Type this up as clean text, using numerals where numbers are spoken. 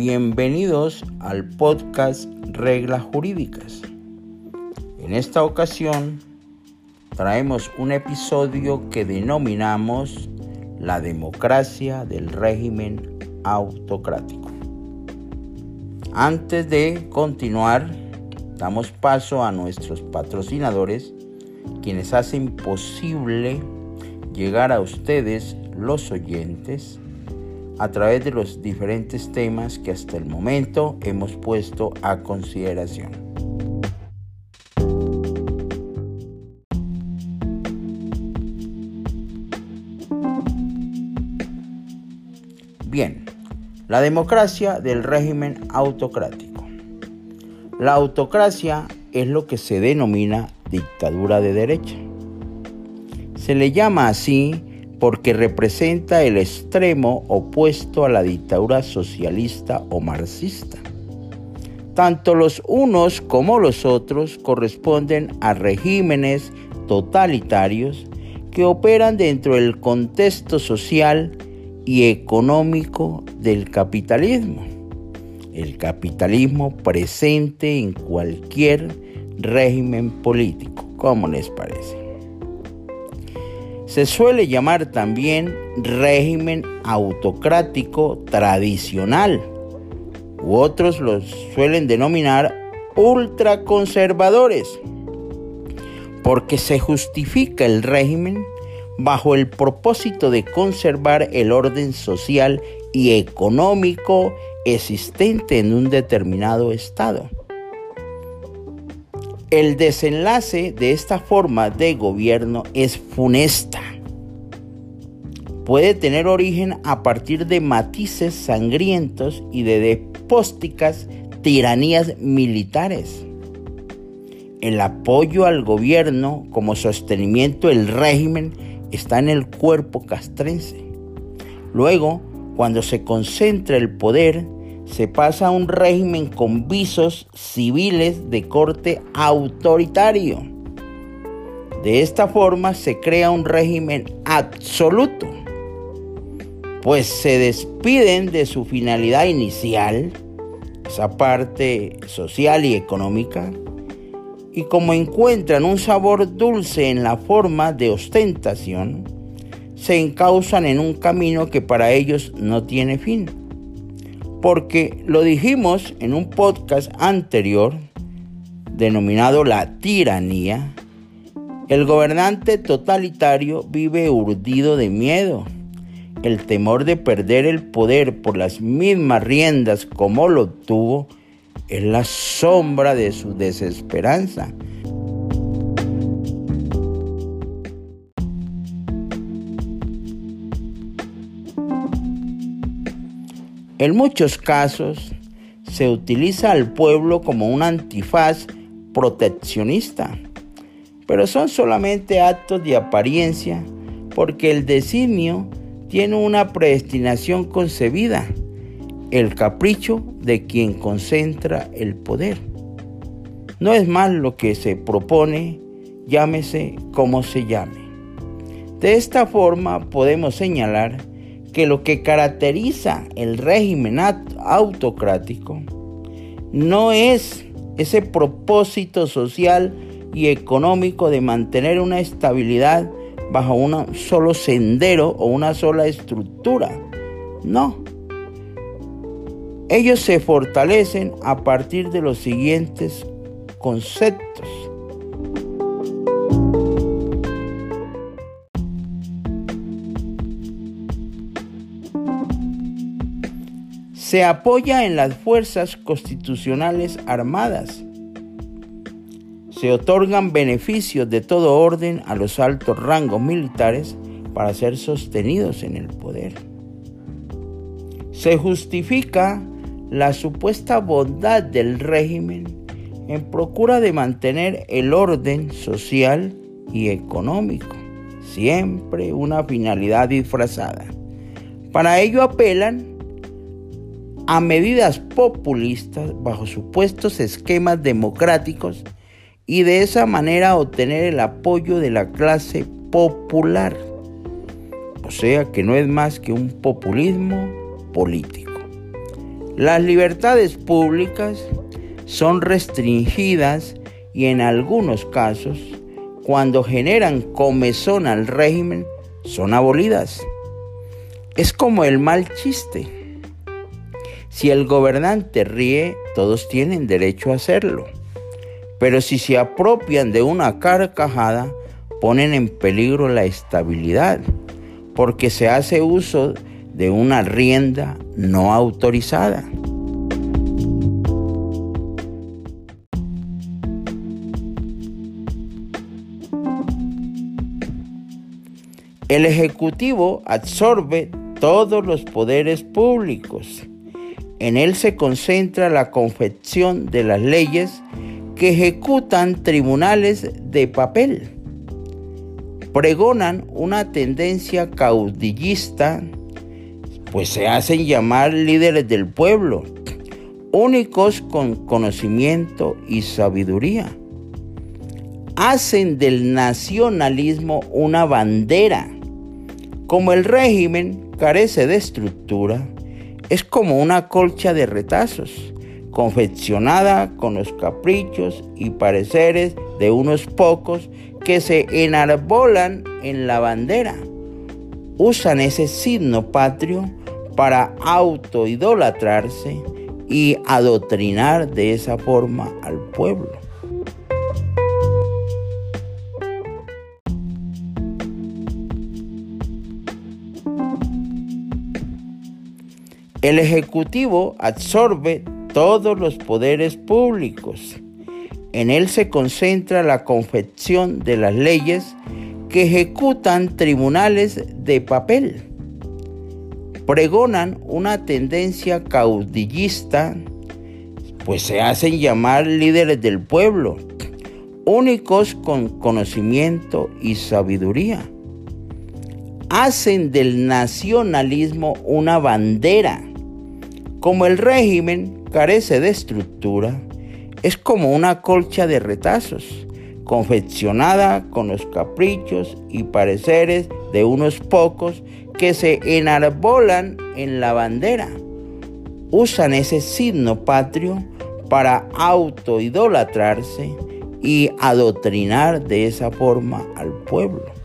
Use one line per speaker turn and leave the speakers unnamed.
Bienvenidos al podcast Reglas Jurídicas. En esta ocasión traemos un episodio que denominamos la democracia del régimen autocrático. Antes de continuar, damos paso a nuestros patrocinadores, quienes hacen posible llegar a ustedes, los oyentes, a través de los diferentes temas que hasta el momento hemos puesto a consideración. Bien, la democracia del régimen autocrático. La autocracia es lo que se denomina dictadura de derecha. Se le llama así porque representa el extremo opuesto a la dictadura socialista o marxista. Tanto los unos como los otros corresponden a regímenes totalitarios que operan dentro del contexto social y económico del capitalismo. El capitalismo presente en cualquier régimen político. ¿Cómo les parece? Se suele llamar también régimen autocrático tradicional, u otros los suelen denominar ultraconservadores, porque se justifica el régimen bajo el propósito de conservar el orden social y económico existente en un determinado estado. El desenlace de esta forma de gobierno es funesta. Puede tener origen a partir de matices sangrientos y de despóticas tiranías militares. El apoyo al gobierno como sostenimiento del régimen está en el cuerpo castrense. Luego, cuando se concentra el poder, se pasa a un régimen con visos civiles de corte autoritario. De esta forma se crea un régimen absoluto, pues se despiden de su finalidad inicial, esa parte social y económica, y como encuentran un sabor dulce en la forma de ostentación, se encauzan en un camino que para ellos no tiene fin. Porque lo dijimos en un podcast anterior, denominado La Tiranía, el gobernante totalitario vive urdido de miedo. El temor de perder el poder por las mismas riendas como lo obtuvo es la sombra de su desesperanza. En muchos casos se utiliza al pueblo como un antifaz proteccionista, pero son solamente actos de apariencia porque el designio tiene una predestinación concebida, el capricho de quien concentra el poder. No es más lo que se propone, llámese como se llame. De esta forma podemos señalar que lo que caracteriza el régimen autocrático no es ese propósito social y económico de mantener una estabilidad bajo un solo sendero o una sola estructura. No. Ellos se fortalecen a partir de los siguientes conceptos. Se apoya en las fuerzas constitucionales armadas. Se otorgan beneficios de todo orden a los altos rangos militares para ser sostenidos en el poder. Se justifica la supuesta bondad del régimen en procura de mantener el orden social y económico, siempre una finalidad disfrazada. Para ello apelan a medidas populistas bajo supuestos esquemas democráticos y de esa manera obtener el apoyo de la clase popular. O sea que no es más que un populismo político. Las libertades públicas son restringidas y en algunos casos, cuando generan comezón al régimen, son abolidas. Es como el mal chiste. Si el gobernante ríe, todos tienen derecho a hacerlo. Pero si se apropian de una carcajada, ponen en peligro la estabilidad, porque se hace uso de una rienda no autorizada. El Ejecutivo absorbe todos los poderes públicos. En él se concentra la confección de las leyes que ejecutan tribunales de papel. Pregonan una tendencia caudillista, pues se hacen llamar líderes del pueblo, únicos con conocimiento y sabiduría. Hacen del nacionalismo una bandera. Como el régimen carece de estructura, es como una colcha de retazos, confeccionada con los caprichos y pareceres de unos pocos que se enarbolan en la bandera. Usan ese signo patrio para autoidolatrarse y adoctrinar de esa forma al pueblo. El Ejecutivo absorbe todos los poderes públicos. En él se concentra la confección de las leyes que ejecutan tribunales de papel. Pregonan una tendencia caudillista, pues se hacen llamar líderes del pueblo, únicos con conocimiento y sabiduría. Hacen del nacionalismo una bandera. Como el régimen carece de estructura, es como una colcha de retazos, confeccionada con los caprichos y pareceres de unos pocos que se enarbolan en la bandera. Usan ese signo patrio para autoidolatrarse y adoctrinar de esa forma al pueblo.